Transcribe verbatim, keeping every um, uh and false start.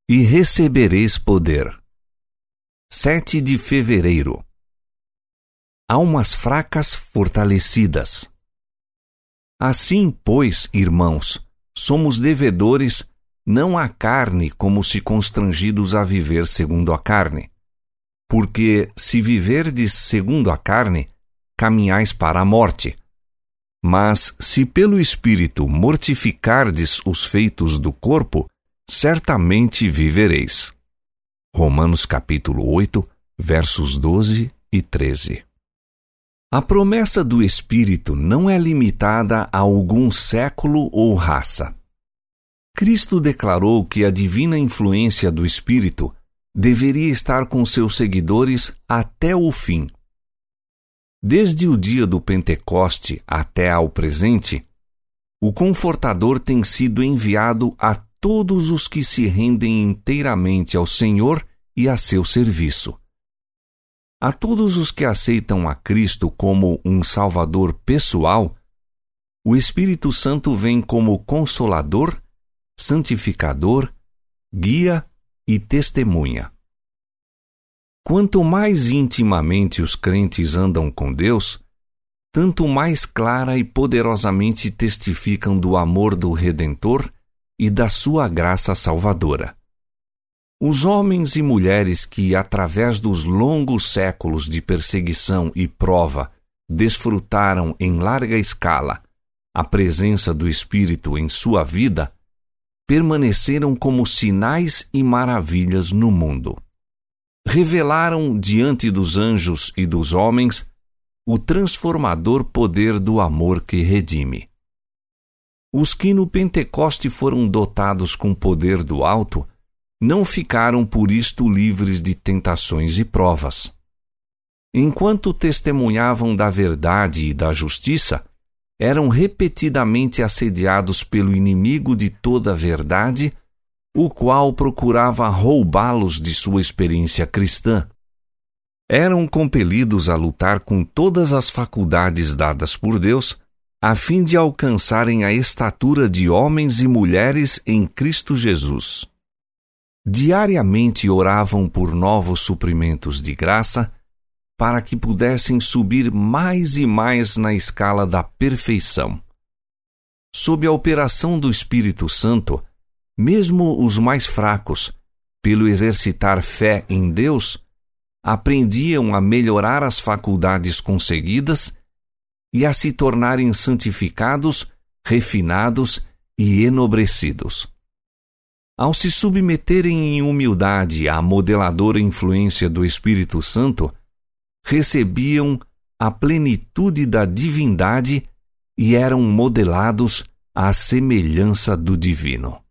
e recebereis poder. sete de fevereiro. Almas fracas fortalecidas. Assim, pois, irmãos, somos devedores, não à carne, como se constrangidos a viver segundo a carne. Porque, se viverdes segundo a carne, caminhais para a morte. Mas, se pelo Espírito mortificardes os feitos do corpo, certamente vivereis. Romanos capítulo oito, versos doze e treze. A promessa do Espírito não é limitada a algum século ou raça. Cristo declarou que a divina influência do Espírito deveria estar com seus seguidores até o fim. Desde o dia do Pentecoste até ao presente, o Confortador tem sido enviado a todos os que se rendem inteiramente ao Senhor e a seu serviço. A todos os que aceitam a Cristo como um Salvador pessoal, o Espírito Santo vem como Consolador, Santificador, Guia e Testemunha. Quanto mais intimamente os crentes andam com Deus, tanto mais clara e poderosamente testificam do amor do Redentor e da sua graça salvadora. Os homens e mulheres que, através dos longos séculos de perseguição e prova, desfrutaram em larga escala a presença do Espírito em sua vida, permaneceram como sinais e maravilhas no mundo. Revelaram diante dos anjos e dos homens o transformador poder do amor que redime. Os que no Pentecoste foram dotados com poder do alto não ficaram por isto livres de tentações e provas. Enquanto testemunhavam da verdade e da justiça, eram repetidamente assediados pelo inimigo de toda a verdade, o qual procurava roubá-los de sua experiência cristã. Eram compelidos a lutar com todas as faculdades dadas por Deus, a fim de alcançarem a estatura de homens e mulheres em Cristo Jesus. Diariamente oravam por novos suprimentos de graça, para que pudessem subir mais e mais na escala da perfeição. Sob a operação do Espírito Santo, mesmo os mais fracos, pelo exercitar fé em Deus, aprendiam a melhorar as faculdades conseguidas e a se tornarem santificados, refinados e enobrecidos. Ao se submeterem em humildade à modeladora influência do Espírito Santo, recebiam a plenitude da divindade e eram modelados à semelhança do divino.